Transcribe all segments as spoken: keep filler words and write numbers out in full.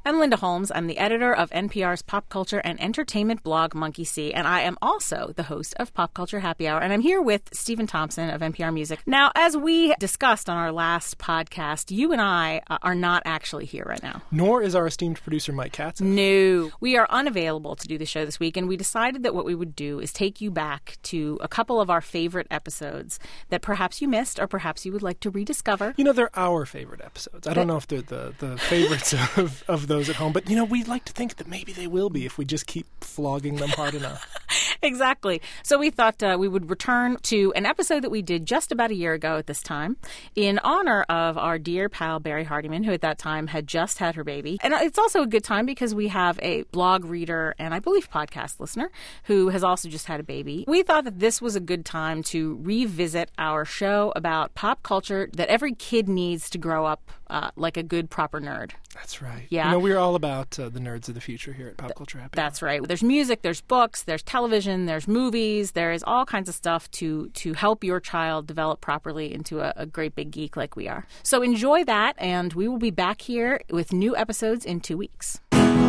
I'm Linda Holmes. I'm the editor of N P R's pop culture and entertainment blog, Monkey See, and I am also the host of Pop Culture Happy Hour, and I'm here with Stephen Thompson of N P R Music. Now, as we discussed on our last podcast, you and I uh, are not actually here right now. Nor is our esteemed producer, Mike Katz. No. We are unavailable to do the show this week, and we decided that what we would do is take you back to a couple of our favorite episodes that perhaps you missed or perhaps you would like to rediscover. You know, they're our favorite episodes. I don't know if they're the, the favorites of, of those at home, but, you know, we'd like to think that maybe they will be if we just keep flogging them hard enough. Exactly. So we thought uh, we would return to an episode that we did just about a year ago at this time in honor of our dear pal Barry Hardiman, who at that time had just had her baby. And it's also a good time because we have a blog reader and I believe podcast listener who has also just had a baby. We thought that this was a good time to revisit our show about pop culture that every kid needs to grow up uh, like a good, proper nerd. That's right. Yeah. You know, we're all about uh, the nerds of the future here at Pop Culture Happy That's Hour. right. There's music, there's books, there's television, there's movies, there is all kinds of stuff to to help your child develop properly into a, a great big geek like we are. So enjoy that, and we will be back here with new episodes in two weeks.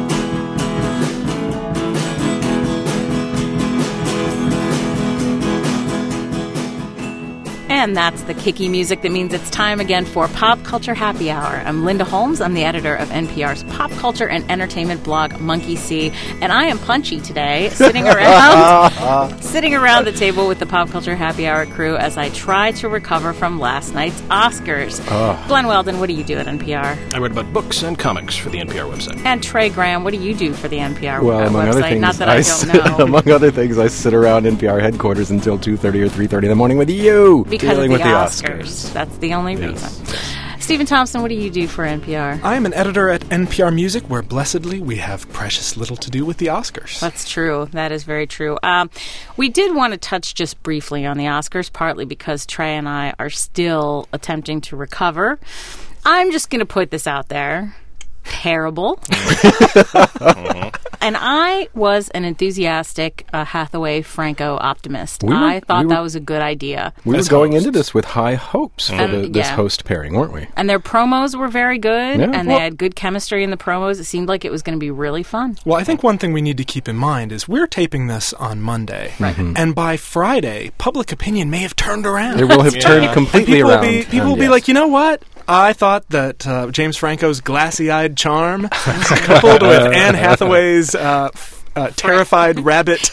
And that's the kicky music that means it's time again for Pop Culture Happy Hour. I'm Linda Holmes. I'm the editor of N P R's pop culture and entertainment blog, Monkey See. And I am punchy today, sitting around sitting around the table with the Pop Culture Happy Hour crew as I try to recover from last night's Oscars. Oh. Glenn Weldon, what do you do at N P R? I read about books and comics for the N P R website. And Trey Graham, what do you do for the N P R well, uh, among website? Other things, Not that I, I don't sit, know. Among other things, I sit around N P R headquarters until two thirty or three thirty in the morning with you, because dealing of the with the Oscars. Oscars. That's the only Yes. reason. Stephen Thompson, what do you do for N P R? I am an editor at N P R Music, where blessedly we have precious little to do with the Oscars. That's true. That is very true. Um, we did want to touch just briefly on the Oscars, partly because Trey and I are still attempting to recover. I'm just going to put this out there. Terrible. Mm-hmm. And I was an enthusiastic uh, Hathaway Franco optimist. We were, I thought we were, that was a good idea. We As were going hosts. into this with high hopes for And, the, this yeah. host pairing, weren't we? And their promos were very good, Yeah. and Well- they had good chemistry in the promos. It seemed like it was going to be really fun. Well, I think one thing we need to keep in mind is we're taping this on Monday. Right. Mm-hmm. And by Friday, public opinion may have turned around. It will have Yeah. turned And completely people around. Will be, people and will be yes. like, you know what? I thought that uh, James Franco's glassy-eyed charm, coupled with Anne Hathaway's uh, f- uh, terrified rabbit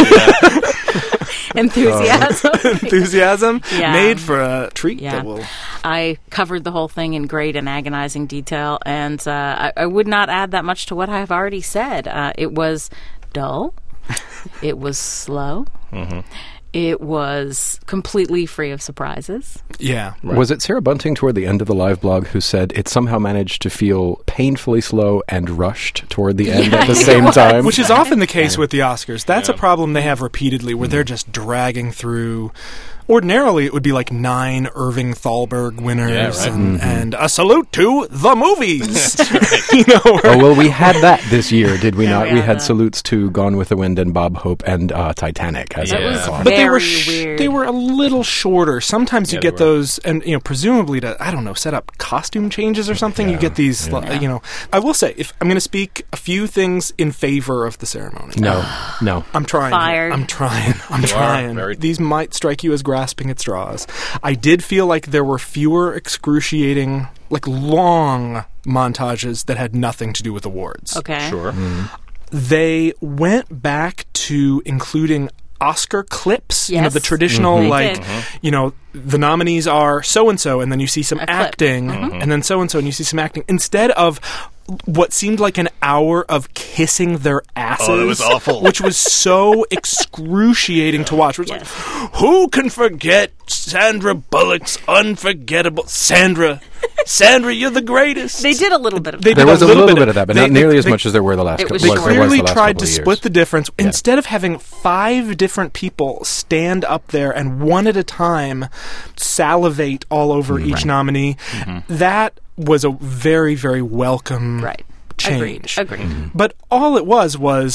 Enthusiasm. enthusiasm, Yeah. made for a treat Yeah. that will... I covered the whole thing in great and agonizing detail, and uh, I, I would not add that much to what I have already said. Uh, it was dull. It was slow. Mm-hmm. It was completely free of surprises. Yeah. Right. Was it Sarah Bunting toward the end of the live blog who said it somehow managed to feel painfully slow and rushed toward the end Yeah, at the it same was. time? Which is often the case with the Oscars. That's Yeah. a problem they have repeatedly, where they're just dragging through... Ordinarily, it would be like nine Irving Thalberg winners Yeah, right. and, Mm-hmm. and a salute to the movies. you know, Oh, well, we had that this year, did we Yeah, not? we We had had that. salutes to Gone with the Wind and Bob Hope and uh, Titanic. As That I was recall. but they were Very sh- weird. they were a little shorter. Sometimes you Yeah, they get were. those, and you know, presumably to I don't know, set up costume changes or something. You Yeah, get these, yeah. uh, you know. I will say, if I'm going to speak a few things in favor of the ceremony. No, no. I'm trying. Fired. I'm trying. I'm You are trying. very- These might strike you as grasping at straws. I did feel like there were fewer excruciating, like long montages that had nothing to do with awards. Okay. Sure. They went back to including Oscar clips, you know, Yes. the traditional, They like, did. you know, the nominees are so-and-so, and then you see some A clip. acting, and then so-and-so, and you see some acting, instead of what seemed like an hour of kissing their asses. Oh, that was awful. Which was so excruciating to watch. It was Yes. like, who can forget Sandra Bullock's unforgettable... Sandra, Sandra, you're the greatest. They did a little bit of They that. There did was a little little bit bit of that, but they- not nearly they- as much as there were the last It couple was They was, short. there was clearly the last tried couple to of years. split the difference. Instead of having five different people stand up there and one at a time salivate all over Mm-hmm. each nominee, that was a very, very welcome Right. change. Agreed. Agreed. But all it was was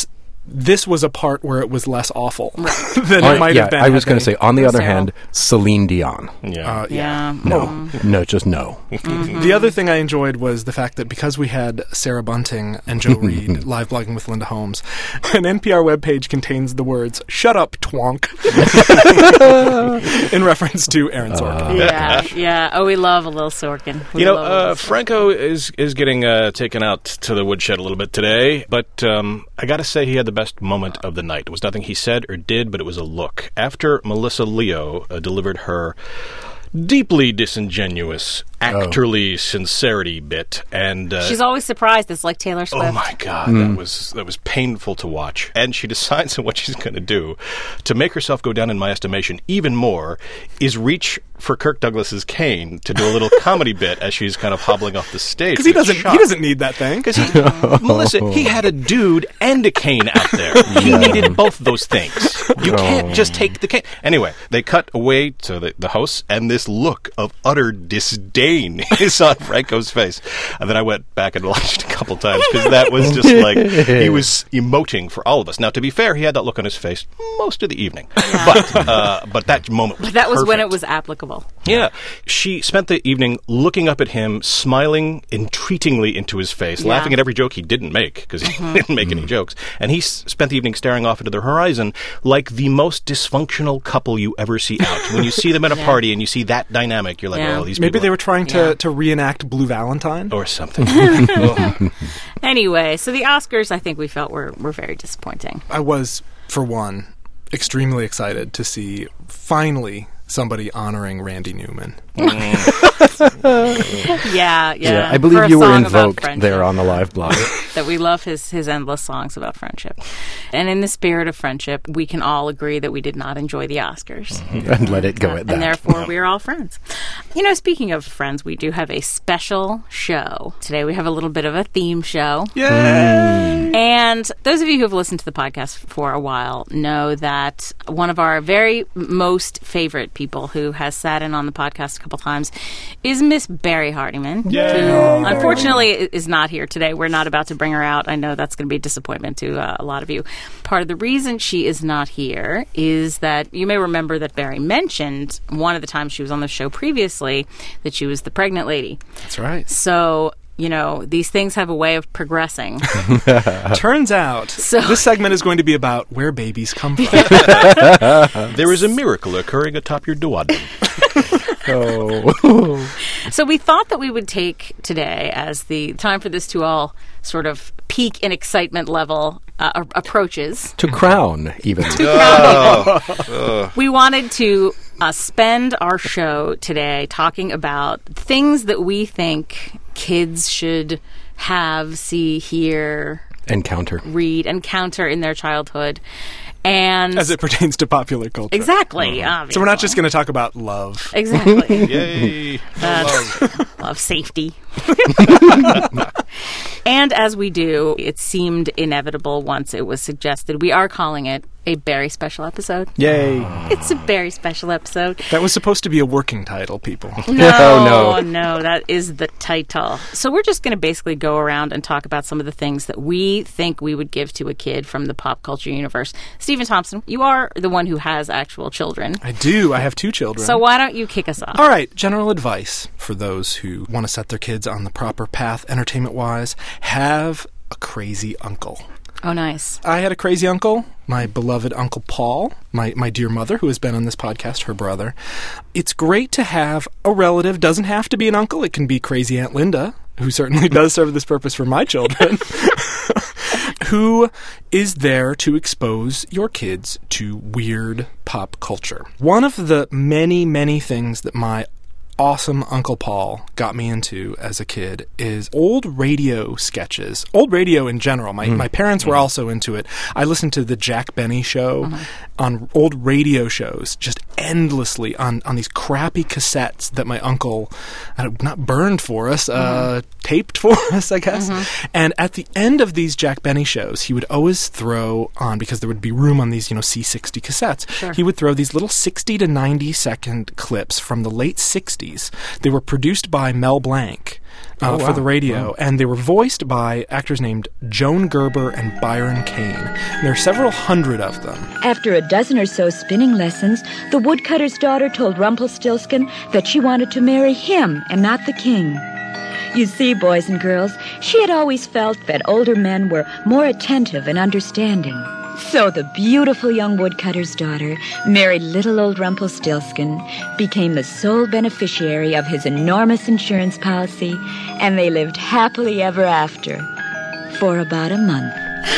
this was a part where it was less awful than On- it might yeah, have been. I was had going to they- say, on the other Sarah. hand, Celine Dion. Yeah. Uh, Yeah. No, no, just no. The other thing I enjoyed was the fact that because we had Sarah Bunting and Joe Reed live blogging with Linda Holmes, an N P R webpage contains the words, "Shut up, twonk," in reference to Aaron Sorkin. Yeah, yeah. Oh, we love a little Sorkin. We You know, love a uh, little Sorkin. Franco is is getting uh, taken out to the woodshed a little bit today, but um, I got to say he had the best moment of the night. It was nothing he said or did, but it was a look. After Melissa Leo uh, delivered her deeply disingenuous, actorly sincerity bit, and uh, She's always surprised. It's like Taylor Swift. oh my god, that was that was painful to watch. And she decides that what she's going to do to make herself go down in my estimation even more is reach for Kirk Douglas's cane to do a little comedy bit as she's kind of hobbling off the stage. Because he with doesn't, shock. he doesn't need that thing. Because he, Melissa, he had a dude and a cane out there. He needed both those things. You can't just take the cane. Anyway, they cut away to the, the house, and this look of utter disdain is on Franco's face. And then I went back and watched a couple times because that was just like he was emoting for all of us. Now, to be fair, he had that look on his face most of the evening, but uh, but that moment was But that was when it perfect. was applicable. Yeah. She spent the evening looking up at him, smiling entreatingly into his face, Yeah. laughing at every joke he didn't make, because he didn't make any jokes. And he s- spent the evening staring off into the horizon like the most dysfunctional couple you ever see out. When you see them at a Yeah. party and you see that dynamic, you're like, Yeah. oh, these Maybe people they were trying to, Yeah. to reenact Blue Valentine. or something. Oh. Anyway, so the Oscars, I think we felt were, were very disappointing. I was, for one, extremely excited to see finally somebody honoring Randy Newman. Yeah, yeah. I For believe a you were song about invoked friendship. there on the live blog. That we love his, his endless songs about friendship. And in the spirit of friendship, we can all agree that we did not enjoy the Oscars. And let it go at that. And therefore, we're all friends. You know, speaking of friends, we do have a special show. Today we have a little bit of a theme show. Yay! And those of you who have listened to the podcast for a while know that one of our very most favorite people who has sat in on the podcast a couple times is Miss Barry Hardiman, who unfortunately i- is not here today. We're not about to bring her out. I know that's going to be a disappointment to uh, a lot of you. Part of the reason she is not here is that you may remember that Barry mentioned one of the times she was on the show previously that she was the pregnant lady. That's right. So, you know, these things have a way of progressing. Turns out, So- this segment is going to be about where babies come from. There is a miracle occurring atop your duodenum. Oh. So we thought that we would take today as the time for this to all sort of peak in excitement level uh, a- approaches. To crown, even. We wanted to uh, spend our show today talking about things that we think kids should have, see, hear, Encounter. read, encounter in their childhood. And As it pertains to popular culture. exactly, So we're not just going to talk about love. exactly Yay. That's- love safety. And as we do, it seemed inevitable once it was suggested. We are calling it a Barry special episode. Yay. It's a Barry special episode. That was supposed to be a working title, people. No, no. no, that is the title. So we're just going to basically go around and talk about some of the things that we think we would give to a kid from the pop culture universe. Stephen Thompson, you are the one who has actual children. I do. I have two children. So why don't you kick us off? All right, general advice for those who want to set their kids on the proper path entertainment-wise. Have a crazy uncle. Oh, nice. I had a crazy uncle, my beloved Uncle Paul, my, my dear mother, who has been on this podcast, her brother. It's great to have a relative. Doesn't have to be an uncle. It can be crazy Aunt Linda, who certainly does serve this purpose for my children, who is there to expose your kids to weird pop culture. One of the many, many things that my awesome Uncle Paul got me into as a kid is old radio sketches. Old radio in general. My my parents were also into it. I listened to the Jack Benny show on old radio shows, just endlessly on, on these crappy cassettes that my uncle uh, not burned for us, uh, taped for us, I guess. And at the end of these Jack Benny shows, he would always throw on, because there would be room on these, you know, C sixty cassettes, Sure. he would throw these little sixty to ninety second clips from the late sixties. They were produced by Mel Blanc. uh, Oh, wow. for the radio, Wow. and they were voiced by actors named Joan Gerber and Byron Kane. And there are several hundred of them. After a dozen or so spinning lessons, the woodcutter's daughter told Rumpelstiltskin that she wanted to marry him and not the king. You see, boys and girls, she had always felt that older men were more attentive and understanding. So the beautiful young woodcutter's daughter married little old Rumpelstiltskin, became the sole beneficiary of his enormous insurance policy, and they lived happily ever after for about a month.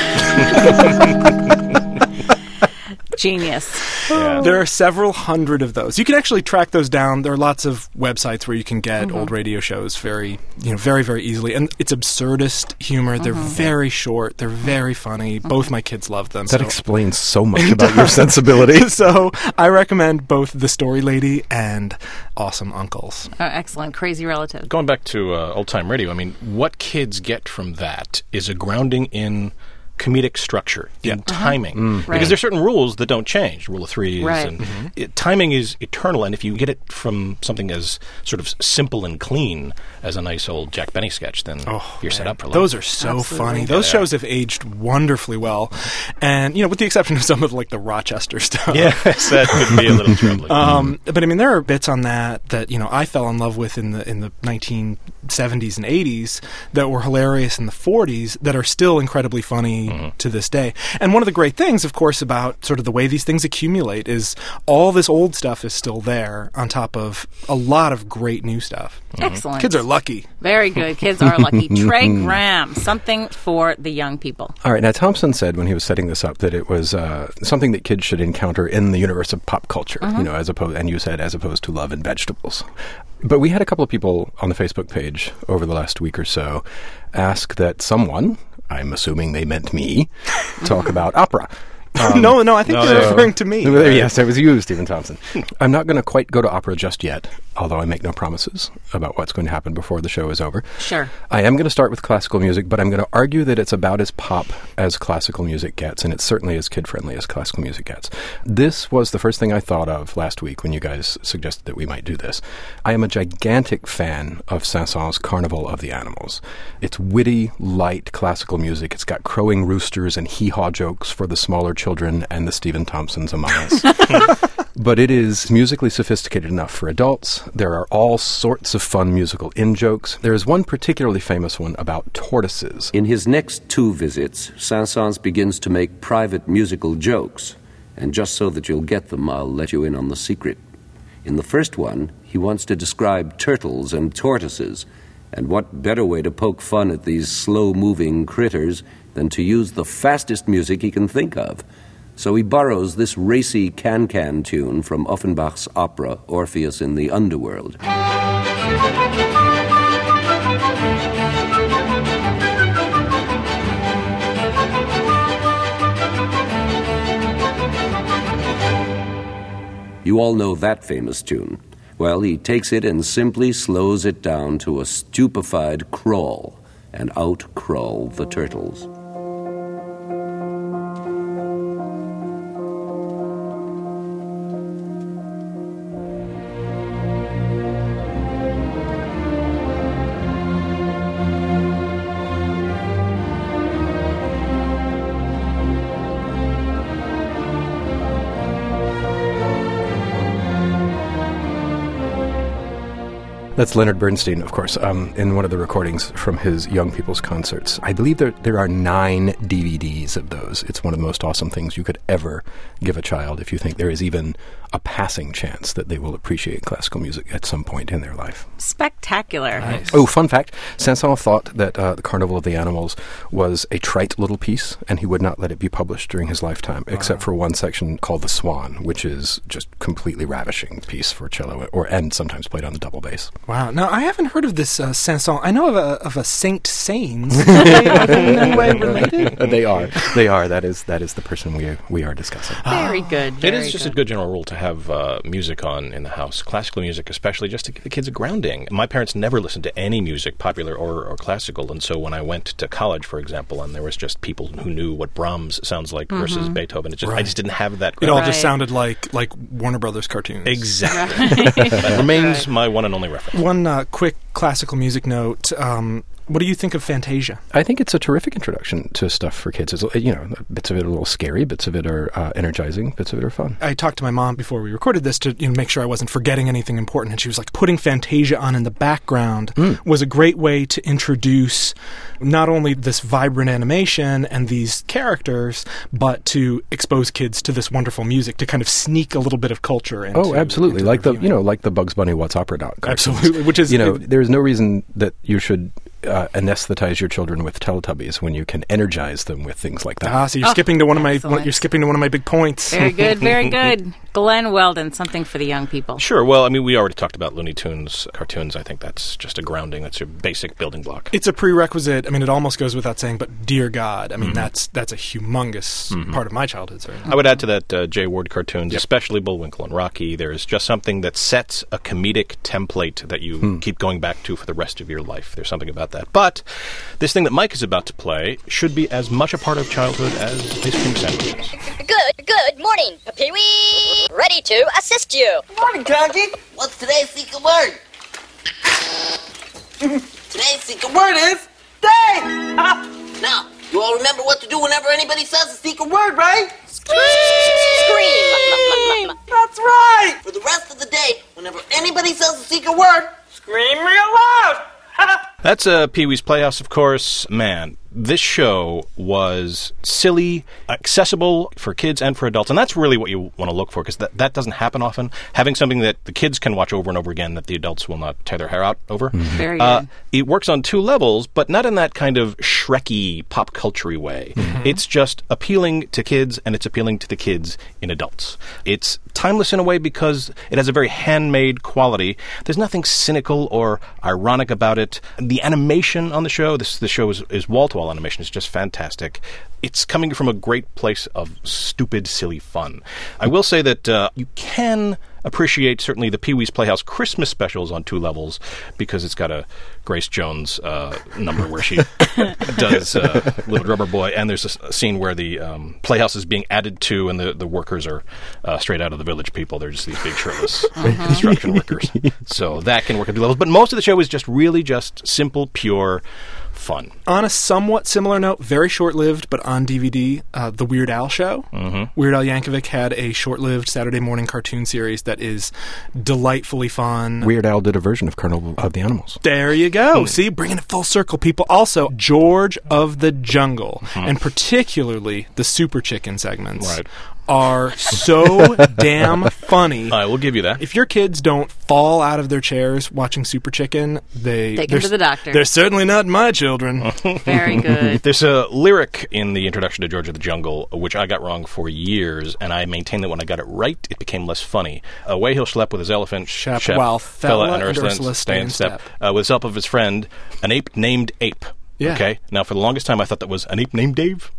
Genius. Yeah. There are several hundred of those. You can actually track those down. There are lots of websites where you can get old radio shows very, you know, very, very easily. And it's absurdist humor. They're very short. They're very funny. Both my kids love them. That so. explains so much about your sensibility. So I recommend both The Story Lady and Awesome Uncles. Oh, excellent. Crazy Relative. Going back to uh, old-time radio, I mean, what kids get from that is a grounding in comedic structure, in timing. Right. Because there's certain rules that don't change, rule of threes. Right. And it, timing is eternal, and if you get it from something as sort of simple and clean as a nice old Jack Benny sketch, then you're set up for life. Those are so Absolutely. funny. Those Yeah. shows have aged wonderfully well. And, you know, with the exception of some of, like, the Rochester stuff. Yes, that could be a little troubling. Um, but I mean, there are bits on that that you know I fell in love with in the in the nineteen seventies and eighties that were hilarious in the forties that are still incredibly funny to this day. And one of the great things, of course, about sort of the way these things accumulate is all this old stuff is still there on top of a lot of great new stuff. Excellent. Kids are lucky. Very good. Kids are lucky. Trey Graham, something for the young people. All right. Now, Thompson said when he was setting this up that it was uh, something that kids should encounter in the universe of pop culture, you know, as opposed, and you said as opposed to Love and Vegetables. But we had a couple of people on the Facebook page over the last week or so ask that someone, I'm assuming they meant me, talk about opera. no, no, I think no, they're no. referring to me. Yes, it was you, Stephen Thompson. I'm not going to quite go to opera just yet, although I make no promises about what's going to happen before the show is over. Sure. I am going to start with classical music, but I'm going to argue that it's about as pop as classical music gets, and it's certainly as kid-friendly as classical music gets. This was the first thing I thought of last week when you guys suggested that we might do this. I am a gigantic fan of Saint-Saëns' Carnival of the Animals. It's witty, light classical music. It's got crowing roosters and hee-haw jokes for the smaller children and the Stephen Thompsons among us. But it is musically sophisticated enough for adults. There are all sorts of fun musical in-jokes. There is one particularly famous one about tortoises. In his next two visits, Saint-Saëns begins to make private musical jokes. And just so that you'll get them, I'll let you in on the secret. In the first one, he wants to describe turtles and tortoises. And what better way to poke fun at these slow-moving critters than to use the fastest music he can think of. So he borrows this racy can-can tune from Offenbach's opera, Orpheus in the Underworld. You all know that famous tune. Well, he takes it and simply slows it down to a stupefied crawl, and out crawl the turtles. That's Leonard Bernstein, of course, um, in one of the recordings from his Young People's Concerts. I believe there, there are nine D V Ds of those. It's one of the most awesome things you could ever give a child if you think there is even a passing chance that they will appreciate classical music at some point in their life. Spectacular. Nice. Oh, fun fact, Saint-Saëns thought that uh, the Carnival of the Animals was a trite little piece, and he would not let it be published during his lifetime, wow. except for one section called The Swan, which is just completely ravishing piece for cello, or and sometimes played on the double bass. Wow. Now, I haven't heard of this uh, Saint-Saëns. I know of a, of a Saint Saëns. Are they are they in any way related? They are. They are. That is that is the person we we are discussing. Very good. It Very is just good. a good general rule to have uh, music on in the house, classical music especially, just to give the kids a grounding. My parents never listened to any music, popular or, or classical, and so when I went to college, for example, and there was just people who knew what Brahms sounds like Mm-hmm. versus Beethoven, it just, I Right. just didn't have that It grounding. all just Right. sounded like like Warner Brothers cartoons. Exactly. That remains my one and only reference. One uh, quick classical music note. Um, what do you think of Fantasia? I think it's a terrific introduction to stuff for kids. It's, you know, bits of it are a little scary, bits of it are uh, energizing, bits of it are fun. I talked to my mom before we recorded this to you know, make sure I wasn't forgetting anything important, and she was like, putting Fantasia on in the background mm. was a great way to introduce not only this vibrant animation and these characters, but to expose kids to this wonderful music, to kind of sneak a little bit of culture into. Oh, absolutely. Into like the, the you know, like the Bugs Bunny What's Opera dot cartoons. Absolutely. Which is, you know, it, there's no reason that you should Uh, anesthetize your children with Teletubbies when you can energize them with things like that. Ah, so you're oh, skipping to one of my excellent. you're skipping to one of my big points. Very good, very good. Glenn Weldon, something for the young people. Sure. Well, I mean, we already talked about Looney Tunes cartoons. I think that's just a grounding. That's a basic building block. It's a prerequisite. I mean, it almost goes without saying, but dear God, I mean, mm-hmm. that's that's a humongous mm-hmm. part of my childhood. Certainly. I would add to that uh, Jay Ward cartoons, yep. especially Bullwinkle and Rocky. There's just something that sets a comedic template that you hmm. keep going back to for the rest of your life. There's something about that. But this thing that Mike is about to play should be as much a part of childhood as ice cream sandwiches. Good, good morning, Pee-wee. Ready to assist you. Good morning, Conky. What's today's secret word? Today's secret word is day. Now, you all remember what to do whenever anybody says a secret word, right? Scream. Scream. That's right. For the rest of the day, whenever anybody says a secret word, scream real loud. That's uh, Pee-wee's Playhouse, of course. Man, this show was silly, accessible for kids and for adults, and that's really what you want to look for, because that, that doesn't happen often. Having something that the kids can watch over and over again that the adults will not tear their hair out over. Mm-hmm. Very good. Uh, it works on two levels, but not in that kind of Shrek-y, pop culture-y way. Mm-hmm. It's just appealing to kids, and it's appealing to the kids in adults. It's timeless in a way because it has a very handmade quality. There's nothing cynical or ironic about it. The animation on the show, this the show is, is wall-to-wall animation, is just fantastic. It's coming from a great place of stupid, silly fun. I will say that uh, you can appreciate certainly the Pee-wee's Playhouse Christmas specials on two levels, because it's got a Grace Jones uh, number where she does uh, Little Rubber Boy, and there's a, a scene where the um, playhouse is being added to, and the, the workers are uh, straight out of the Village People. They're just these big shirtless uh-huh. construction workers. So that can work at two levels. But most of the show is just really just simple, pure fun. On a somewhat similar note, very short-lived, but on D V D, uh, The Weird Al Show. Mm-hmm. Weird Al Yankovic had a short-lived Saturday morning cartoon series that is delightfully fun. Weird Al did a version of Carnival of the Animals. There you go. Mm. See, bringing it full circle, people. Also, George of the Jungle, mm-hmm. and particularly the Super Chicken segments. Right. Are so damn funny. I will give you that. If your kids don't fall out of their chairs watching Super Chicken, they take them to the doctor. They're certainly not my children. Very good. There's a lyric in the introduction to George of the Jungle which I got wrong for years, and I maintain that when I got it right, it became less funny. Away he'll schlep with his elephant, Shep, Shep, while Fella, Fella and Ursula, Ursula stay in step, uh, with the help of his friend, an ape named Ape. Yeah. Okay. Now, for the longest time, I thought that was an ape named Dave.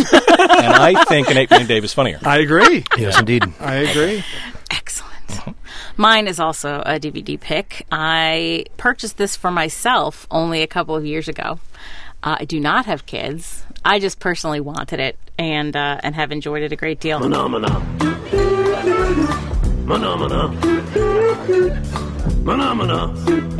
And I think an ape named Dave is funnier. I agree. Yes, indeed. I agree. Excellent. Uh-huh. Mine is also a D V D pick. I purchased this for myself only a couple of years ago. Uh, I do not have kids. I just personally wanted it and uh, and have enjoyed it a great deal. Phenomena. Phenomena. Phenomena.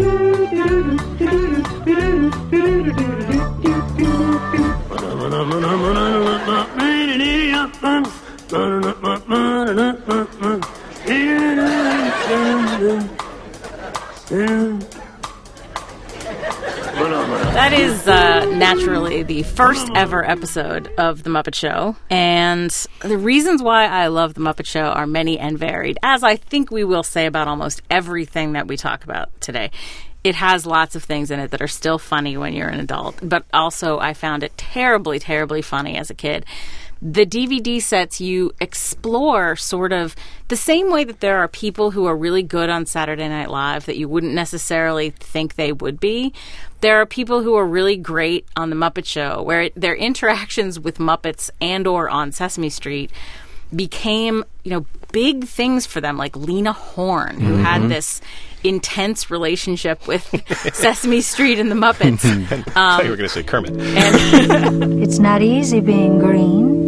That is uh, naturally the first ever episode of The Muppet Show. And the reasons why I love The Muppet Show are many and varied, as I think we will say about almost everything that we talk about today. It has lots of things in it that are still funny when you're an adult, but also I found it terribly, terribly funny as a kid. The D V D sets you explore sort of the same way that there are people who are really good on Saturday Night Live that you wouldn't necessarily think they would be. There are people who are really great on The Muppet Show, where it, their interactions with Muppets and or on Sesame Street became, you know, big things for them, like Lena Horne, who mm-hmm. had this intense relationship with Sesame Street and the Muppets. Um, I thought you were going to say Kermit. And it's not easy being green.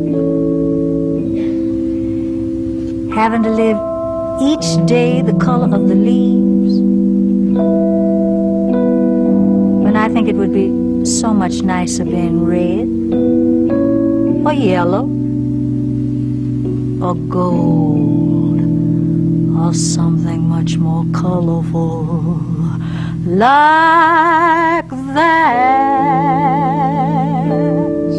Having to live each day the color of the leaves. I think it would be so much nicer being red, or yellow, or gold, or something much more colorful, like that.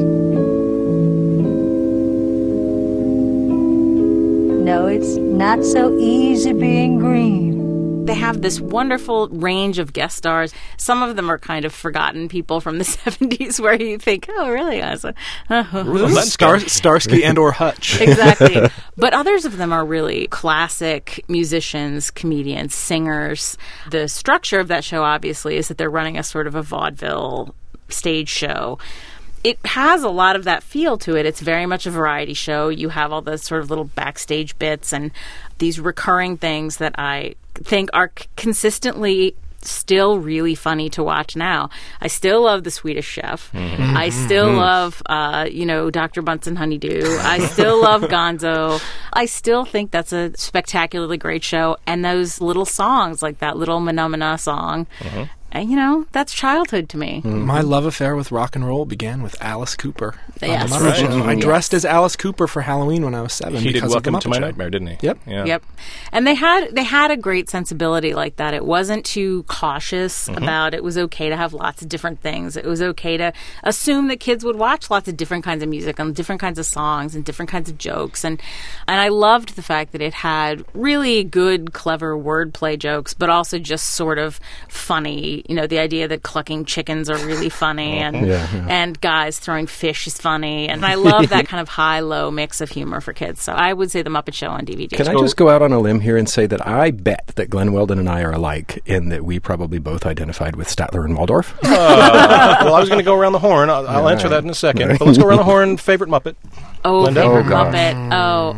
No, it's not so easy being green. They have this wonderful range of guest stars. Some of them are kind of forgotten people from the seventies where you think, oh, really? I was like, oh. Star- Starsky and or Hutch. Exactly. But others of them are really classic musicians, comedians, singers. The structure of that show, obviously, is that they're running a sort of a vaudeville stage show. It has a lot of that feel to it. It's very much a variety show. You have all the sort of little backstage bits and these recurring things that I think are c- consistently still really funny to watch now. I still love The Swedish Chef. Mm-hmm. I still Mm-hmm. love, uh, you know, Doctor Bunsen Honeydew. I still love Gonzo. I still think that's a spectacularly great show. And those little songs, like that little Menomina song, Mm-hmm. and, you know, that's childhood to me. My love affair with rock and roll began with Alice Cooper. on Yes. The Muppet Right. Show. I Yes. dressed as Alice Cooper for Halloween when I was seven. He did because of the Welcome to Muppet My Show. Nightmare, didn't he? Yep. Yeah. Yep. And they had they had a great sensibility like that. It wasn't too cautious Mm-hmm. about it was okay to have lots of different things. It was okay to assume that kids would watch lots of different kinds of music and different kinds of songs and different kinds of jokes. And and I loved the fact that it had really good, clever wordplay jokes, but also just sort of funny. You know, the idea that clucking chickens are really funny and Yeah, yeah. and guys throwing fish is funny. And I love that kind of high-low mix of humor for kids. So I would say The Muppet Show on D V D. Can I just go out on a limb here and say that I bet that Glenn Weldon and I are alike in that we probably both identified with Statler and Waldorf? Uh, well, I was going to go around the horn. I'll, I'll answer that in a second. But let's go around the horn. Favorite Muppet? Oh, Linda? favorite Oh, gosh. Muppet. Oh,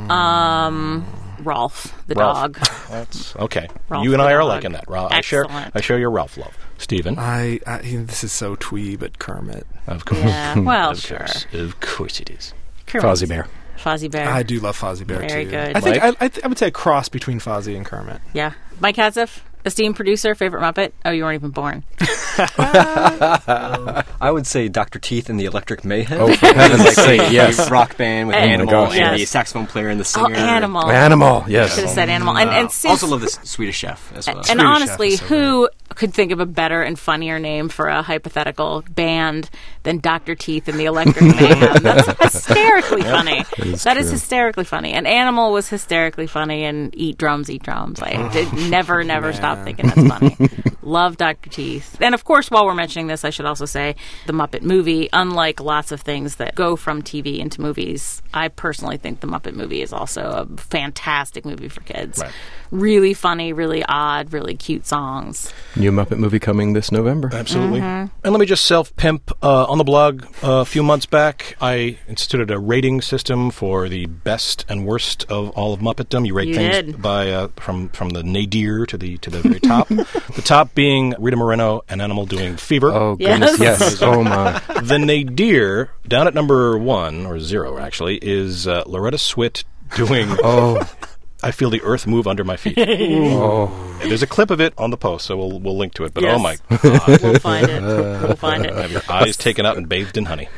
um, Rolf the Ralph. dog. That's okay. Ralph you and the I are dog. alike in that. Ra- I share. Excellent. I share your Ralph love. Stephen, I, I this is so twee, but Kermit. of course. Yeah, well, of sure. course. Of course it is. Fozzie Bear. Fozzie Bear. I do love Fozzie Bear Very too. good. I think Mike? I, I, th- I would say a cross between Fozzie and Kermit. Yeah. Mike Hatzef, esteemed producer, favorite Muppet. Oh, you weren't even born. I would say Doctor Teeth and the Electric Mayhem. Oh, for heaven's sake, yes. The rock band with Oh, my Animal gosh, and the yes. saxophone player and the Oh, singer. Animal. Animal, yes. Should have said Animal. And, and since, Also love the S- Swedish Chef as well. and Swedish honestly, Chef is so who could think of a better and funnier name for a hypothetical band than Doctor Teeth and the Electric Mayhem? That's hysterically funny. is That is true. hysterically funny. And Animal was hysterically funny, and Eat Drums, Eat Drums. I did never, never stop thinking that's funny. Love Doctor Teeth. And of course, while we're mentioning this, I should also say the Muppet movie, unlike lots of things that go from T V into movies, I personally think the Muppet movie is also a fantastic movie for kids. Right. Really funny, really odd, really cute songs. New Muppet movie coming this November. Absolutely. Mm-hmm. And let me just self-pimp. Uh, on the blog uh, a few months back, I instituted a rating system for the best and worst of all of Muppetdom. You rate You things did. by uh, from from the nadir to the to the very top. The top being Rita Moreno and Animal doing Fever. Oh, Yes. goodness, yes. Oh, my. The nadir, down at number one, or zero actually, is uh, Loretta Swit doing Oh, I Feel the Earth Move Under My Feet. oh. And there's a clip of it on the post, so we'll we'll link to it. But Yes. oh my god, We'll find it. We'll find it. have your eyes taken out and bathed in honey.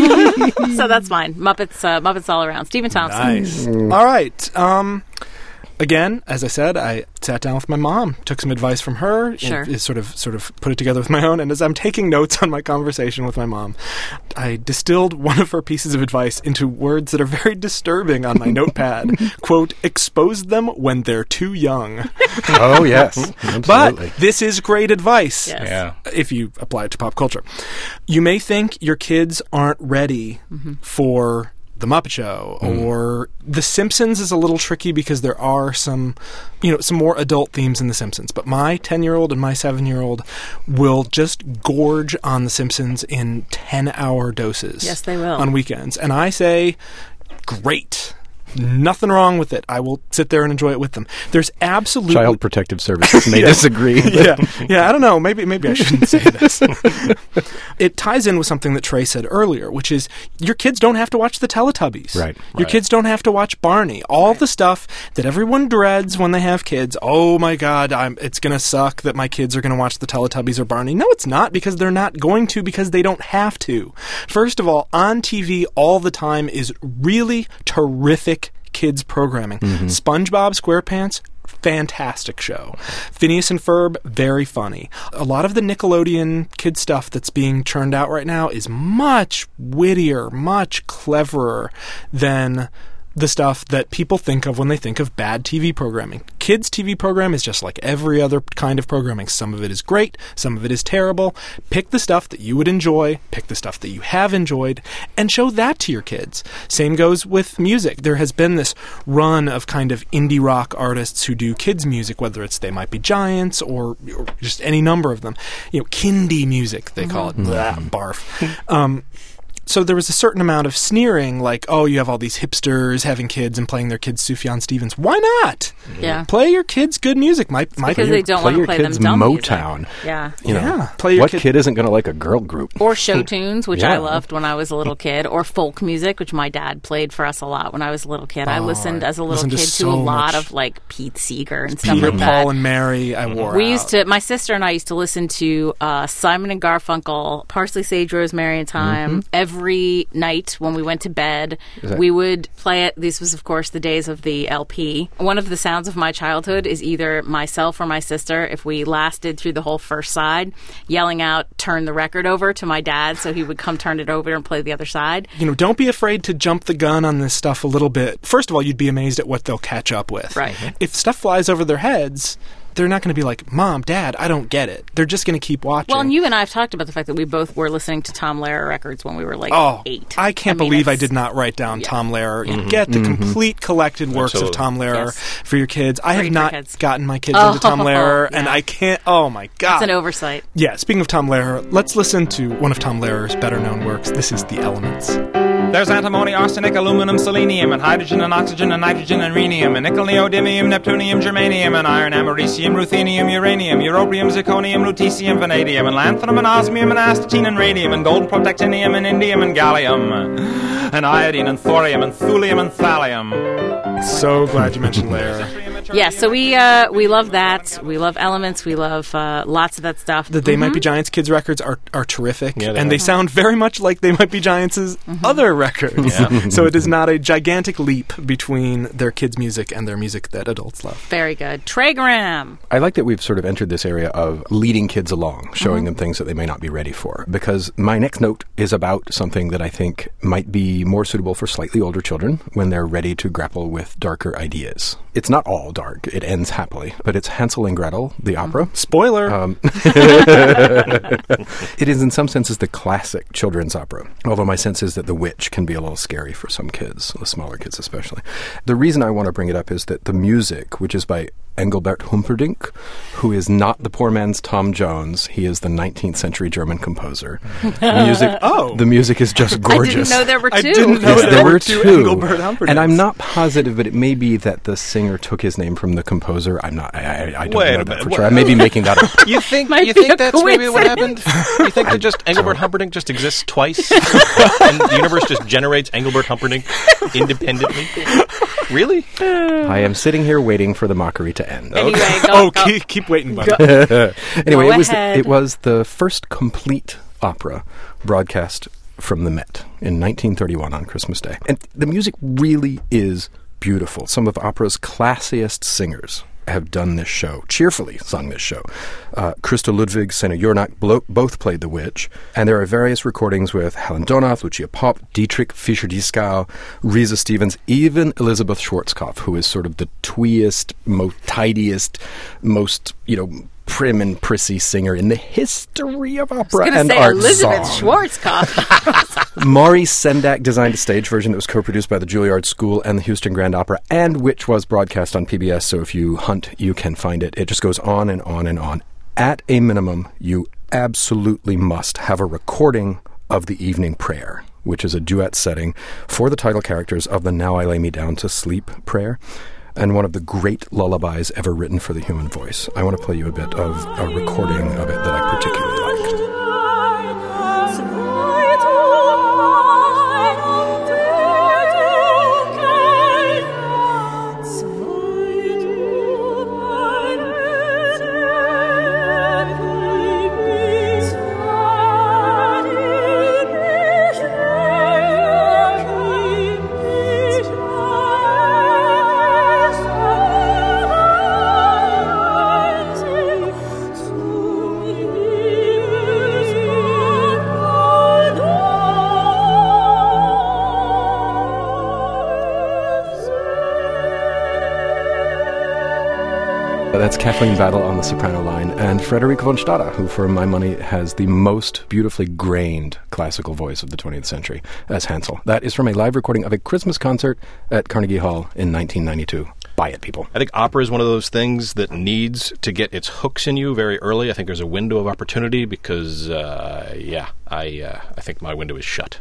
So that's mine. Muppets, uh, Muppets all around. Stephen Thompson. Nice. All right. Um, again, as I said, I sat down with my mom, took some advice from her, and Sure. is sort of sort of put it together with my own. And as I'm taking notes on my conversation with my mom, I distilled one of her pieces of advice into words that are very disturbing on my notepad. Quote, expose them when they're too young. Oh, yes. Absolutely. But this is great advice. Yes. Yeah. If you apply it to pop culture. You may think your kids aren't ready for The Muppet Show or The Simpsons is a little tricky because there are some, you know, some more adult themes in The Simpsons. But my ten-year-old and my seven-year-old will just gorge on The Simpsons in ten-hour doses. Yes, they will. On weekends. And I say, great. nothing wrong with it. I will sit there and enjoy it with them. There's absolutely... Child Protective Services may Yeah. disagree. yeah, yeah. I don't know. Maybe, maybe I shouldn't say this. It ties in with something that Trey said earlier, which is your kids don't have to watch the Teletubbies. Right. Your Right. kids don't have to watch Barney. All the stuff that everyone dreads when they have kids. Oh my God, I'm, it's going to suck that my kids are going to watch the Teletubbies or Barney. No, it's not, because they're not going to, because they don't have to. First of all, on T V all the time is really terrific kids programming. Mm-hmm. SpongeBob SquarePants, fantastic show. Phineas and Ferb, very funny. A lot of the Nickelodeon kid stuff that's being churned out right now is much wittier, much cleverer than the stuff that people think of when they think of bad T V programming. Kids' T V program is just like every other kind of programming. Some of it is great, some of it is terrible. Pick the stuff that you would enjoy, pick the stuff that you have enjoyed, and show that to your kids. Same goes with music. There has been this run of kind of indie rock artists who do kids' music, whether it's They Might Be Giants or, or just any number of them. You know, kindie music, they call it. Blah, barf. Um, So there was a certain amount of sneering, like, oh, you have all these hipsters having kids and playing their kids Sufjan Stevens. Why not? Yeah. Play your kids good music. My, my Because they don't play want to your play kids them dumb Motown. music. Yeah. You know, Yeah. Play your what kid- kid isn't going to like a girl group? Or show tunes, which Yeah. I loved when I was a little kid, or folk music, which my dad played for us a lot when I was a little kid. I Oh, listened I as a little listened to kid to, so a lot much. of like Pete Seeger and stuff Peter, like Paul, that. and Mary, I wore We out. used to, my sister and I used to listen to uh, Simon and Garfunkel, Parsley, Sage, Rosemary, and Thyme every night when we went to bed. that- We would play it. This was, of course, the days of the L P. One of the sounds of my childhood is either myself or my sister, if we lasted through the whole first side, yelling out, turn the record over to my dad so he would come turn it over and play the other side. You know, don't be afraid to jump the gun on this stuff a little bit. First of all, you'd be amazed at what they'll catch up with. Right. If stuff flies over their heads, they're not going to be like, Mom, Dad, I don't get it. They're just going to keep watching. Well, and you and I have talked about the fact that we both were listening to Tom Lehrer records when we were like Oh, eight. I can't I mean, believe I it's- did not write down Yeah. Tom Lehrer. You get the complete collected works Absolutely. of Tom Lehrer Yes. for your kids. I Great have for not kids. gotten my kids Oh, into Tom Lehrer, and yeah. I can't. Oh my God, It's an oversight. Yeah, speaking of Tom Lehrer, let's listen to one of Tom Lehrer's better-known works. This is The Elements. There's antimony, arsenic, aluminum, selenium, and hydrogen, and oxygen, and nitrogen, and rhenium, and nickel, neodymium, neptunium, germanium, and iron, americium, ruthenium, uranium, europium, zirconium, lutetium, vanadium, and lanthanum, and osmium, and astatine, and radium, and gold, protactinium, and indium, and gallium, and iodine, and thorium, and thulium, and thallium. So glad you mentioned Lehrer. Yeah, so we uh, we love that. We love Elements. We love uh, lots of that stuff. The They Might Be Giants kids records are, are terrific, Yeah, they and are. they sound very much like They Might Be Giants' other records. Yeah. So it is not a gigantic leap between their kids' music and their music that adults love. Very good. Trey Graham. I like that we've sort of entered this area of leading kids along, showing them things that they may not be ready for. Because my next note is about something that I think might be more suitable for slightly older children when they're ready to grapple with darker ideas. It's not all dark. It ends happily. But it's Hansel and Gretel, the opera. Spoiler. Um, it is in some senses the classic children's opera, although my sense is that The Witch can be a little scary for some kids, the smaller kids especially. The reason I want to bring it up is that the music, which is by Engelbert Humperdinck, who is not the poor man's Tom Jones. He is the nineteenth century German composer. The music, Oh. the music is just gorgeous. I didn't know there were two. I didn't know Yes, there, there were two two. Engelbert Humperdinck's. And I'm not positive, but it may be that the singer took his name from the composer. I'm not. I, I, I don't Wait know a that minute, for what- sure. I may be making that up. You think Might you be think a that's maybe what happened? coincidence. You think that just Engelbert Humperdinck just exists twice, and the universe just generates Engelbert Humperdinck independently? Really? I am sitting here waiting for the mockery to end. Anyway, go, Oh, go. keep, keep waiting, buddy. Anyway, Go it was ahead. it was the first complete opera broadcast from the Met in nineteen thirty-one on Christmas Day, and the music really is beautiful. Some of opera's classiest singers have done this show, cheerfully sung this show. Uh, Christa Ludwig, Senna Jornak blo- both played the Witch, and there are various recordings with Helen Donath, Lucia Popp, Dietrich Fischer-Dieskau, Risa Stevens, even Elizabeth Schwarzkopf, who is sort of the tweest, most tidiest, most, you know, prim and prissy singer in the history of I was opera going to and say art Elizabeth song. Schwarzkopf. Maurice Sendak designed a stage version that was co-produced by the Juilliard School and the Houston Grand Opera, and which was broadcast on P B S, so if you hunt, you can find it. It just goes on and on and on. At a minimum, you absolutely must have a recording of the evening prayer, which is a duet setting for the title characters of the Now I Lay Me Down to Sleep prayer, and one of the great lullabies ever written for the human voice. I want to play you a bit of a recording of it that I particularly liked. That's Kathleen Battle on the soprano line, and Frederic von Stade, who, for my money, has the most beautifully grained classical voice of the twentieth century, as Hansel. That is from a live recording of a Christmas concert at Carnegie Hall in nineteen ninety-two. Buy it, people. I think opera is one of those things that needs to get its hooks in you very early. I think there's a window of opportunity because, uh, yeah, I uh, I think my window is shut.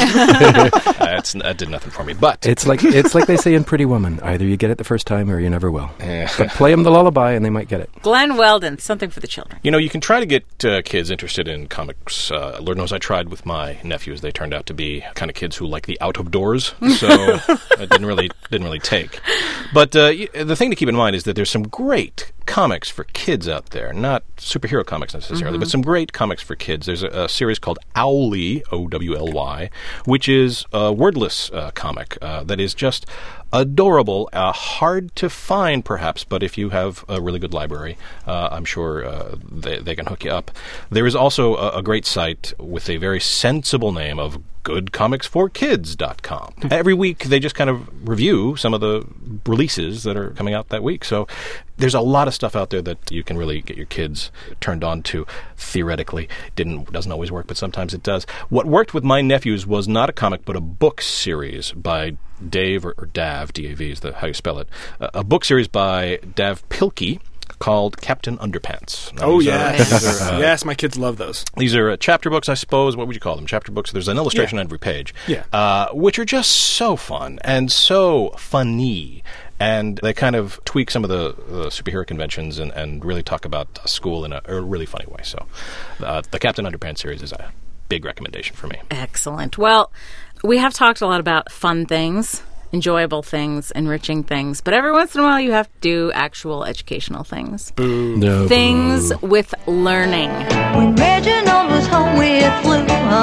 That's, that did nothing for me. But it's like it's like they say in Pretty Woman: either you get it the first time or you never will. Yeah. But play them the lullaby and they might get it. Glenn Weldon, something for the children. You know, you can try to get uh, kids interested in comics. Uh, Lord knows I tried with my nephews. They turned out to be kind of kids who like the out of doors, so it didn't really didn't really take. But uh, the thing to keep in mind is that there's some great comics for kids out there, not superhero comics necessarily, mm-hmm. but some great comics for kids. There's a, a series called Owly, O W L Y, which is a wordless uh, comic uh, that is just adorable, uh, hard to find perhaps, but if you have a really good library, uh, I'm sure uh, they, they can hook you up. There is also a, a great site with a very sensible name of good comics for kids dot com. Every week they just kind of review some of the releases that are coming out that week. So there's a lot of stuff out there that you can really get your kids turned on to. Theoretically, didn't doesn't always work, but sometimes it does. What worked with my nephews was not a comic, but a book series by Dave, or, or Dav, D A V is the, how you spell it, uh, a book series by Dav Pilkey called Captain Underpants. Now, oh, these yes. Are, these are, uh, yes, my kids love those. These are uh, chapter books, I suppose. What would you call them? Chapter books. There's an illustration yeah. on every page, yeah. uh, which are just so fun and so funny. And they kind of tweak some of the uh, superhero conventions and, and really talk about uh, school in a, a really funny way. So uh, the Captain Underpants series is a big recommendation for me. Excellent. Well, we have talked a lot about fun things, enjoyable things, enriching things, but every once in a while you have to do actual educational things. Boo. No, things boo. with learning. When Reginald was home with flu,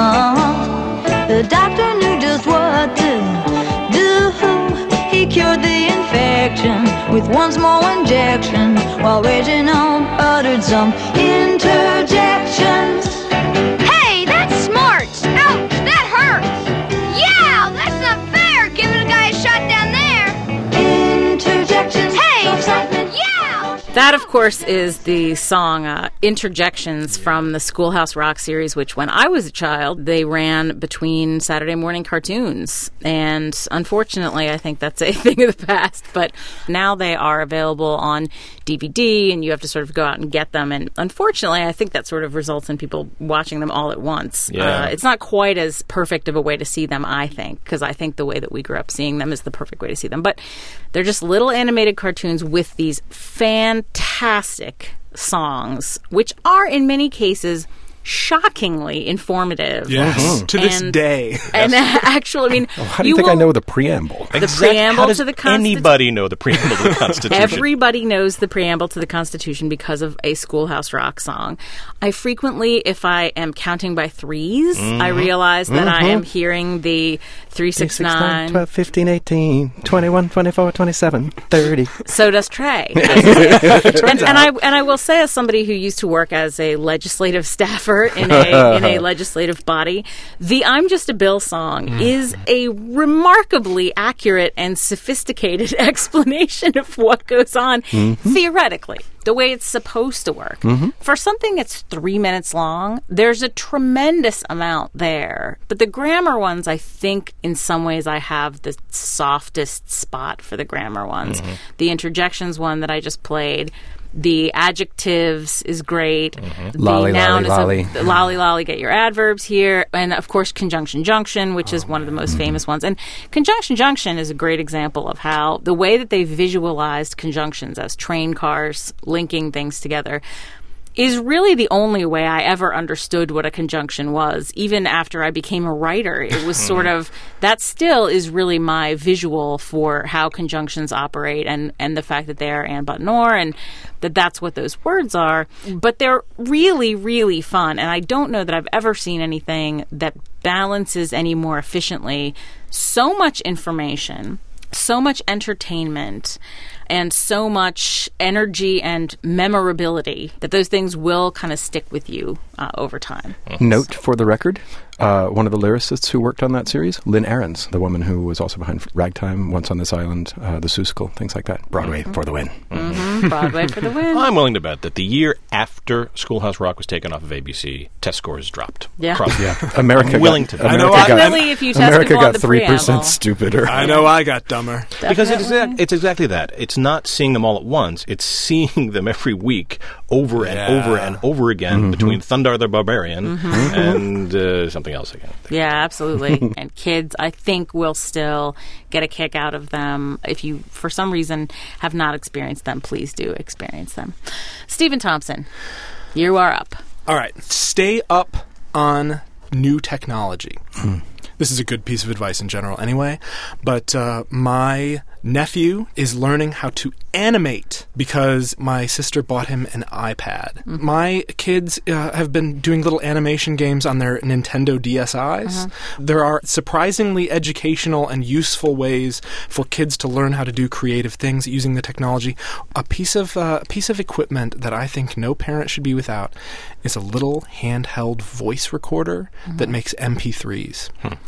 uh, the doctor knew just what to do. He cured the infection with one small injection, while Reginald uttered some interjections. Hey, that's smart! Ouch, that hurts! Yeah, that's not fair, giving a guy a shot down there! Interjections. Hey, excitement. Yeah! That, of course, is the song uh, Interjections from the Schoolhouse Rock series, which when I was a child, they ran between Saturday morning cartoons. And unfortunately, I think that's a thing of the past. But now they are available on D V D, and you have to sort of go out and get them. And unfortunately, I think that sort of results in people watching them all at once. Yeah. Uh, it's not quite as perfect of a way to see them, I think, because I think the way that we grew up seeing them is the perfect way to see them. But they're just little animated cartoons with these fantastic songs, which are in many cases shockingly informative. Yes, mm-hmm. to this and, day. And actually, I mean, oh, how do you, you think will, I know the preamble? The exactly. preamble how does to the Constitution. Anybody know the preamble to the Constitution? Everybody knows the preamble to the Constitution because of a Schoolhouse Rock song. I frequently, if I am counting by threes, mm-hmm. I realize that mm-hmm. I am hearing the three, six, nine, twelve, fifteen, eighteen, twenty-one, twenty-four, twenty-seven, thirty. So does Trey. and, and I and I will say, as somebody who used to work as a legislative staffer in a in a legislative body, the "I'm Just a Bill" song mm. is a remarkably accurate and sophisticated explanation of what goes on mm-hmm. theoretically, the way it's supposed to work. Mm-hmm. For something that's three minutes long, there's a tremendous amount there. But the grammar ones, I think, in some ways, I have the softest spot for the grammar ones. Mm-hmm. The interjections one that I just played The adjectives is great. Mm-hmm. The Lolly, noun lolly, is lolly. a, lolly, lolly, get your adverbs here. And, of course, conjunction junction, which is one of the most famous ones. And conjunction junction is a great example of how the way that they visualized conjunctions as train cars linking things together is really the only way I ever understood what a conjunction was. Even after I became a writer, it was sort of, that still is really my visual for how conjunctions operate, and, and the fact that they are and, but, nor, and that that's what those words are. But they're really, really fun, and I don't know that I've ever seen anything that balances any more efficiently so much information, so much entertainment, and so much energy and memorability that those things will kind of stick with you uh, over time. Note for the record, uh, one of the lyricists who worked on that series, Lynn Ahrens, the woman who was also behind Ragtime, Once on This Island, uh, The Seussical, things like that. Broadway Mm-hmm. for the win. Mm-hmm. Broadway for the win. I'm willing to bet that the year after Schoolhouse Rock was taken off of A B C, test scores dropped. Yeah. Across- Yeah, America I'm willing got, to bet. America I know got, Really, if you test America people on got the three preamble. percent stupider. I know I got dumber. Because it's, Definitely. exact, it's exactly that. It's not seeing them all at once. It's seeing them every week over and Yeah. over and over again Mm-hmm. between Thundar the Barbarian Mm-hmm. and uh, something else again. Yeah, absolutely. And kids, I think, will still get a kick out of them. If you, for some reason, have not experienced them, please do experience them. Stephen Thompson, you are up. All right. Stay up on new technology. This is a good piece of advice in general anyway, but uh, my nephew is learning how to animate because my sister bought him an iPad. Mm-hmm. My kids uh, have been doing little animation games on their Nintendo D S Is. Uh-huh. There are surprisingly educational and useful ways for kids to learn how to do creative things using the technology. A piece of uh, a piece of equipment that I think no parent should be without is a little handheld voice recorder Mm-hmm. that makes M P threes.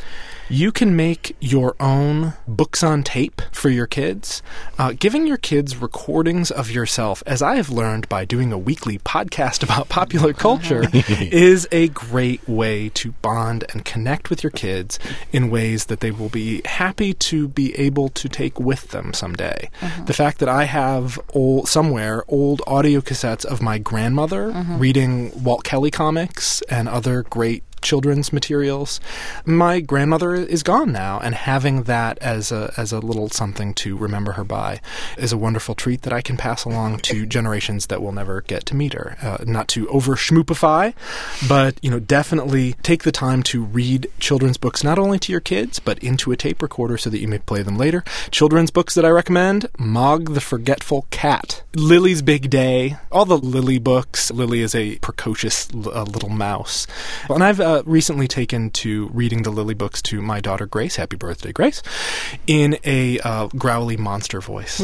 You can make your own books on tape for your kids. Uh, giving your kids recordings of yourself, as I have learned by doing a weekly podcast about popular culture, is a great way to bond and connect with your kids in ways that they will be happy to be able to take with them someday. Uh-huh. The fact that I have old, somewhere old audio cassettes of my grandmother Uh-huh. reading Walt Kelly comics and other great children's materials. My grandmother is gone now, and having that as a as a little something to remember her by is a wonderful treat that I can pass along to generations that will never get to meet her. Uh, not to over schmoopify, but you know, definitely take the time to read children's books not only to your kids but into a tape recorder so that you may play them later. Children's books that I recommend: Mog the Forgetful Cat, Lily's Big Day, all the Lily books. Lily is a precocious l- uh, little mouse, and I've uh, recently taken to reading the Lily books to my daughter Grace. Happy birthday, Grace! In a uh, growly monster voice,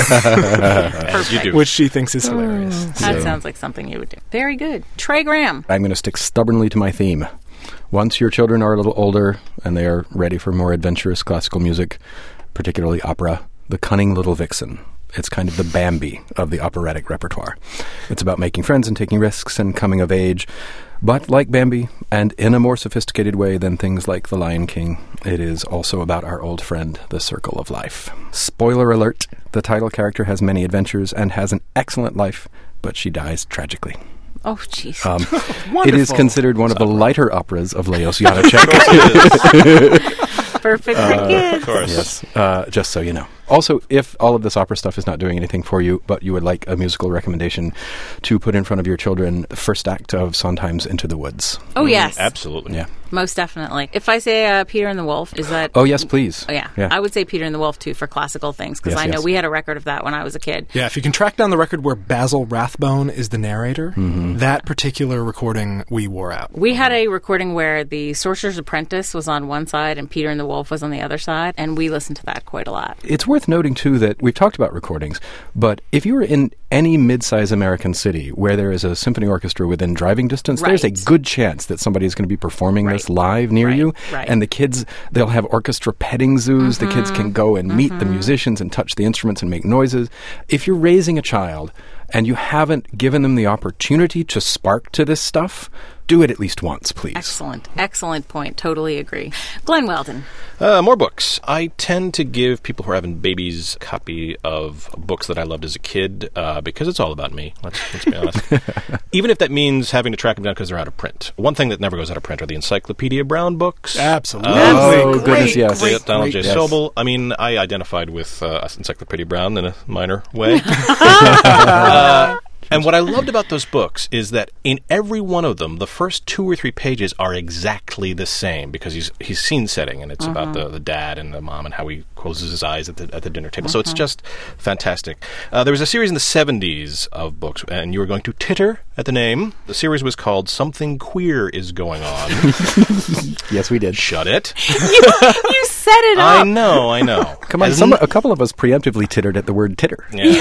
As you do. which she thinks is hilarious. That So- sounds like something you would do. Very good. Trey Graham. I'm going to stick stubbornly to my theme. Once your children are a little older and they are ready for more adventurous classical music, particularly opera, The Cunning Little Vixen. It's kind of the Bambi of the operatic repertoire. It's about making friends and taking risks and coming of age. But like Bambi, and in a more sophisticated way than things like The Lion King, it is also about our old friend, the Circle of Life. Spoiler alert, the title character has many adventures and has an excellent life, but she dies tragically. Oh, jeez. Um, it is Wonderful. considered one of the lighter operas of Leos Janáček. Perfect for Uh, kids. Of course. Yes, uh, just so you know. Also, if all of this opera stuff is not doing anything for you, but you would like a musical recommendation to put in front of your children, the first act of Sondheim's Into the Woods. Oh, yes. Absolutely. Yeah. Most definitely. If I say uh, Peter and the Wolf, is that... Oh, yes, please. Oh, yeah. Yeah. I would say Peter and the Wolf, too, for classical things, because Yes, I know yes. we had a record of that when I was a kid. Yeah, if you can track down the record where Basil Rathbone is the narrator, Mm-hmm. that particular recording we wore out. We had a recording where the Sorcerer's Apprentice was on one side and Peter and the Wolf was on the other side, and we listened to that quite a lot. It's worth noting, too, that we've talked about recordings, but if you were in any mid-sized American city where there is a symphony orchestra within driving distance, there's a Right. good chance that somebody is going to be performing this Right. live near Right. you. Right. And the kids, they'll have orchestra petting zoos. The kids can go and meet the Mm-hmm. musicians and touch the instruments and make noises. If you're raising a child and you haven't given them the opportunity to spark to this stuff, do it at least once, please. Excellent. Excellent point. Totally agree. Glenn Weldon. Uh, more books. I tend to give people who are having babies a copy of books that I loved as a kid. Uh, uh, because it's all about me. Let's, let's be honest. Even if that means having to track them down because they're out of print. One thing that never goes out of print are the Encyclopedia Brown books. Absolutely. Oh, great, goodness, yes. Great, Donald great, J. yes. Sobel. I mean, I identified with uh, Encyclopedia Brown in a minor way. uh, And what I loved about those books is that in every one of them, the first two or three pages are exactly the same because he's he's scene setting, and it's Uh-huh. about the, the dad and the mom and how he closes his eyes at the at the dinner table. So it's Uh-huh. just fantastic. Uh, there was a series in the seventies of books, and you were going to titter at the name. The series was called Something Queer Is Going On. Yes, we did. Shut it. you, you set it up. I know, I know. Come on, As some, n- a couple of us preemptively tittered at the word titter. Yeah.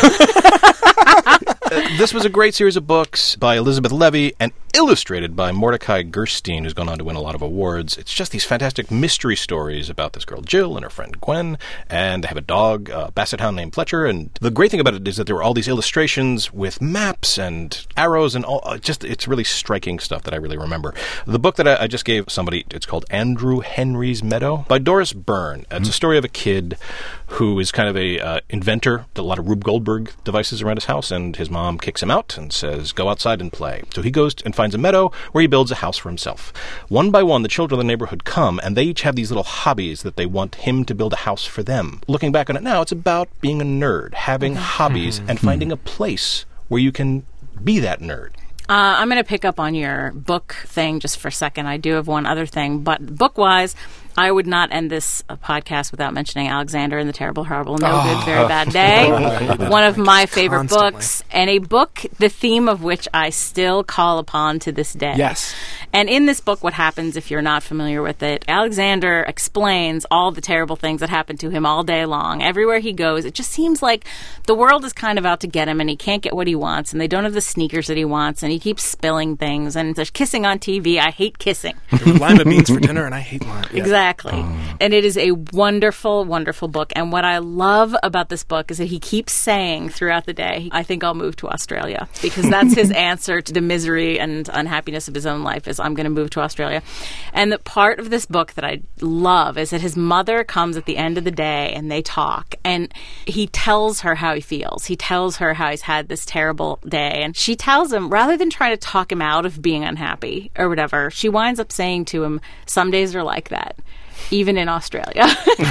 Uh, this was a great series of books by Elizabeth Levy and illustrated by Mordecai Gerstein, who's gone on to win a lot of awards. It's just these fantastic mystery stories about this girl Jill and her friend Gwen, and they have a dog, a basset hound named Fletcher. And the great thing about it is that there were all these illustrations with maps and arrows and all. Uh, just it's really striking stuff that I really remember. The book that I, I just gave somebody, it's called Andrew Henry's Meadow by Doris Byrne. It's mm-hmm. a story of a kid who is kind of a uh, inventor, a lot of Rube Goldberg devices around his house, and his mom kicks him out and says, go outside and play. So he goes and finds a meadow where he builds a house for himself. One by one, the children of the neighborhood come, and they each have these little hobbies that they want him to build a house for them. Looking back on it now, it's about being a nerd, having hobbies, and finding a place where you can be that nerd. Uh, I'm going to pick up on your book thing just for a second. I do have one other thing, but book-wise, I would not end this uh, podcast without mentioning Alexander and the Terrible, Horrible, No Oh. Good, Very Bad Day. One of my favorite Constantly. books, and a book, the theme of which I still call upon to this day. Yes. And in this book, what happens, if you're not familiar with it, Alexander explains all the terrible things that happen to him all day long. Everywhere he goes, it just seems like the world is kind of out to get him, and he can't get what he wants, and they don't have the sneakers that he wants, and he keeps spilling things, and there's kissing on T V. I hate kissing. There were lima beans for dinner, and I hate lima. Yeah. Exactly. And it is a wonderful, wonderful book. And what I love about this book is that he keeps saying throughout the day, I think I'll move to Australia. Because that's his answer to the misery and unhappiness of his own life is, I'm going to move to Australia. And the part of this book that I love is that his mother comes at the end of the day and they talk. And he tells her how he feels. He tells her how he's had this terrible day. And she tells him, rather than trying to talk him out of being unhappy or whatever, she winds up saying to him, some days are like that. Even in Australia.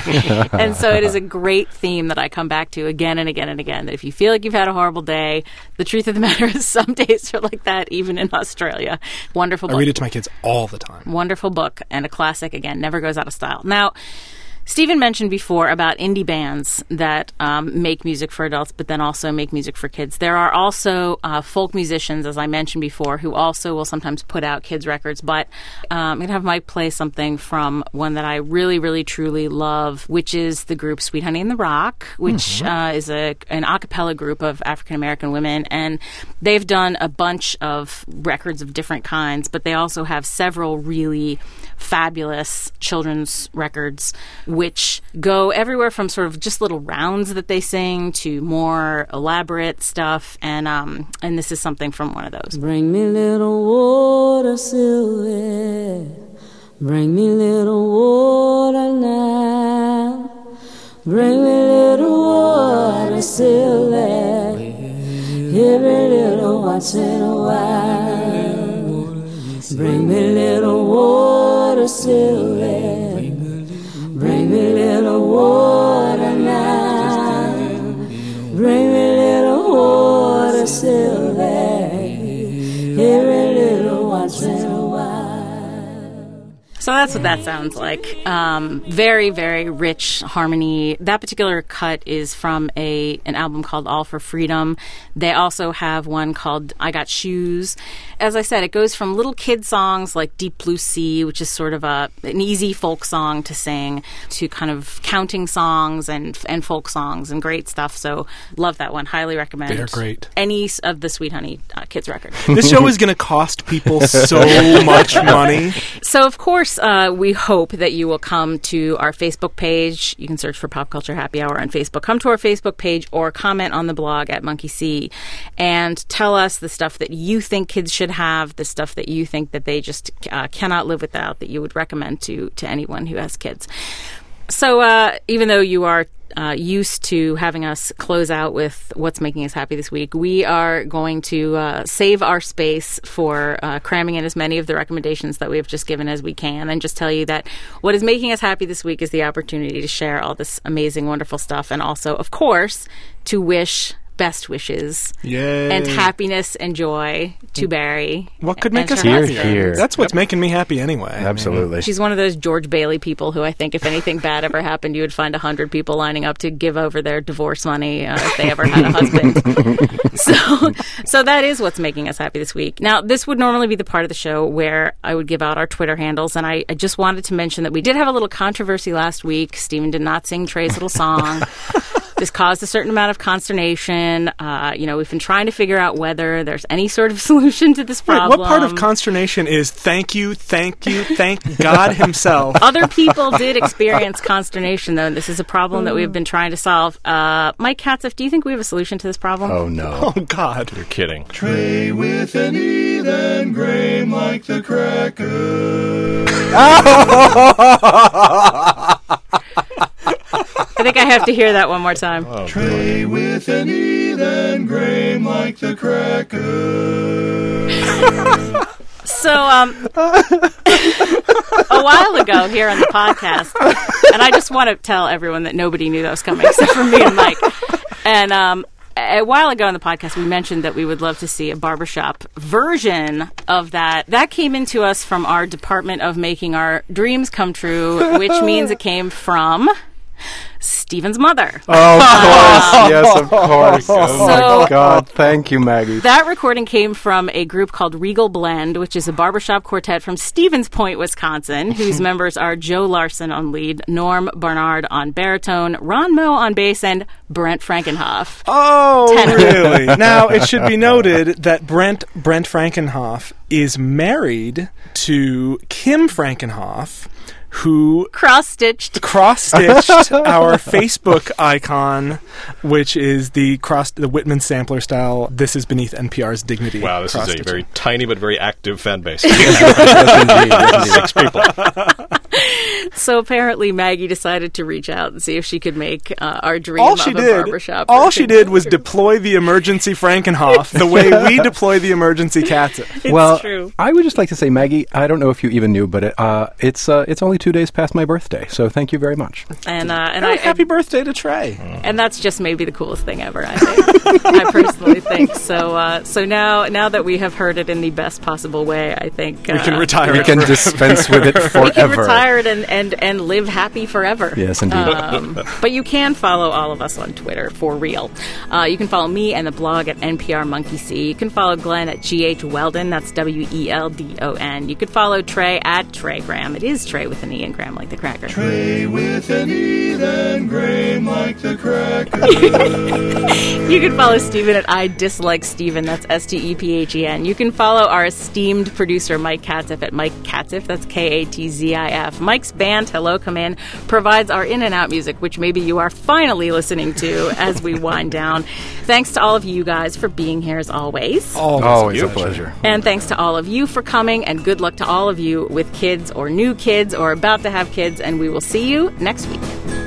And so it is a great theme that I come back to again and again and again, that if you feel like you've had a horrible day, the truth of the matter is some days are like that, even in Australia. Wonderful book. I read it to my kids all the time. Wonderful book and a classic, again, never goes out of style. Now, Stephen mentioned before about indie bands that um, make music for adults, but then also make music for kids. There are also uh, folk musicians, as I mentioned before, who also will sometimes put out kids' records. But um, I'm going to have Mike play something from one that I really, really, truly love, which is the group Sweet Honey in the Rock, which mm-hmm. uh, is a an a cappella group of African-American women. And they've done a bunch of records of different kinds, but they also have several really fabulous children's records, which go everywhere from sort of just little rounds that they sing to more elaborate stuff. And um, and this is something from one of those. Bring me little water, Sylvia. Bring me little water now. Bring me little water, Sylvia. Every little once in a while. Bring me little water, Sylvia. Bring me little water now. Bring me little water, Sylvia. Every little once in a while. So that's what that sounds like. Um, very, very rich harmony. That particular cut is from a an album called All for Freedom. They also have one called I Got Shoes. As I said, it goes from little kid songs like Deep Blue Sea, which is sort of a an easy folk song to sing, to kind of counting songs and and folk songs and great stuff. So love that one. Highly recommend. They're great. Any of the Sweet Honey uh, kids record. This show is going to cost people so much money. So of course, uh, we hope that you will come to our Facebook page. You can search for Pop Culture Happy Hour on Facebook. Come to our Facebook page or comment on the blog at Monkey See and tell us the stuff that you think kids should have, the stuff that you think that they just uh, cannot live without, that you would recommend to to anyone who has kids. So uh, even though you are uh, used to having us close out with what's making us happy this week, we are going to uh, save our space for uh, cramming in as many of the recommendations that we have just given as we can, and just tell you that what is making us happy this week is the opportunity to share all this amazing, wonderful stuff, and also, of course, to wish best wishes Yay. and happiness and joy to Barry. What could make and us her happy? husband. That's what's making me happy anyway. Absolutely. She's one of those George Bailey people who I think if anything bad ever happened, you would find a hundred people lining up to give over their divorce money uh, if they ever had a husband. so, so that is what's making us happy this week. Now, this would normally be the part of the show where I would give out our Twitter handles, and I, I just wanted to mention that we did have a little controversy last week. Stephen did not sing Trey's little song. This caused a certain amount of consternation. Uh, you know, we've been trying to figure out whether there's any sort of solution to this Wait, problem. what part of consternation is thank you, thank you, thank God himself? Other people did experience consternation, though, and this is a problem that we've been trying to solve. Uh, Mike Katzif, do you think we have a solution to this problem? Oh, no. Oh, God. You're kidding. Trey with an E, then Graham like the cracker. I think I have to hear that one more time. Oh, Trey with an E, then Graham like the cracker. So, um, a while ago here on the podcast, and I just want to tell everyone that nobody knew that was coming except for me and Mike. And um, a while ago on the podcast, we mentioned that we would love to see a barbershop version of that. That came into us from our Department of Making Our Dreams Come True, which means it came from Stephen's mother. Oh, of course. Uh, yes, of course. Oh, so, my God. Thank you, Maggie. That recording came from a group called Regal Blend, which is a barbershop quartet from Stevens Point, Wisconsin, whose members are Joe Larson on lead, Norm Barnard on baritone, Ron Moe on bass, and Brent Frankenhoff. Oh, Tenor. really? Now, it should be noted that Brent Brent Frankenhoff is married to Kim Frankenhoff, who cross-stitched cross-stitched our Facebook icon, which is the cross the Whitman sampler style. This is beneath N P R's dignity. Wow, this is a very tiny but very active fan base. Yes, indeed. Yes, Six people. So apparently Maggie decided to reach out and see if she could make uh, our dream all of she a did, barbershop. all she did was deploy the emergency Frankenhoff the way we deploy the emergency Katzif. Well, true. I would just like to say, Maggie, I don't know if you even knew, but it, uh, it's uh, it's only two days past my birthday, so thank you very much. And uh, and Oh, I happy birthday to Trey. And that's just maybe the coolest thing ever, I think. I personally think. So uh, so now now that we have heard it in the best possible way, I think uh, We can retire We it can forever. dispense with it forever. we can retire it and, and, and live happy forever. Yes, indeed. Um, but you can follow all of us on Twitter, for real. Uh, you can follow me and the blog at N P R Monkey See. You can follow Glenn at G H Weldon. That's W E L D O N. You could follow Trey at Trey Graham. It is Trey with an E and Graham like the cracker. Trey with an E, then Graham like the cracker. You can follow Stephen at I Dislike Stephen. That's S T E P H E N. You can follow our esteemed producer, Mike Katzif, at Mike Katzif. That's K A T Z I F. Mike's band, Hello Come In, provides our in and out music, which maybe you are finally listening to as we wind down. Thanks to all of you guys for being here as always. Always, Always a pleasure. And thanks to all of you for coming, and good luck to all of you with kids or new kids or about to have kids, and we will see you next week.